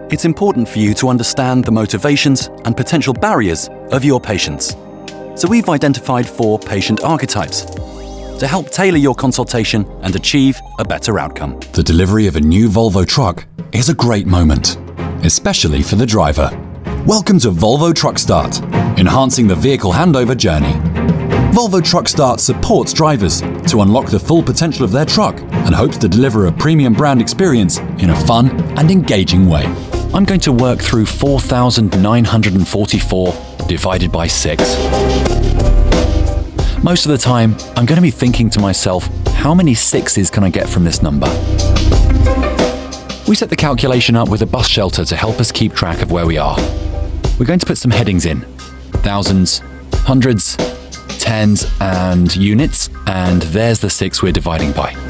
It's important for you to understand the motivations and potential barriers of your patients. So we've identified 4 patient archetypes to help tailor your consultation and achieve a better outcome. The delivery of a new Volvo truck is a great moment, especially for the driver. Welcome to Volvo Truck Start, enhancing the vehicle handover journey. Volvo Truck Start supports drivers to unlock the full potential of their truck and hopes to deliver a premium brand experience in a fun and engaging way. I'm going to work through 4,944 divided by 6. Most of the time, I'm going to be thinking to myself, how many 6s can I get from this number? We set the calculation up with a bus shelter to help us keep track of where we are. We're going to put some headings in: thousands, hundreds, tens, and units, and there's the 6 we're dividing by.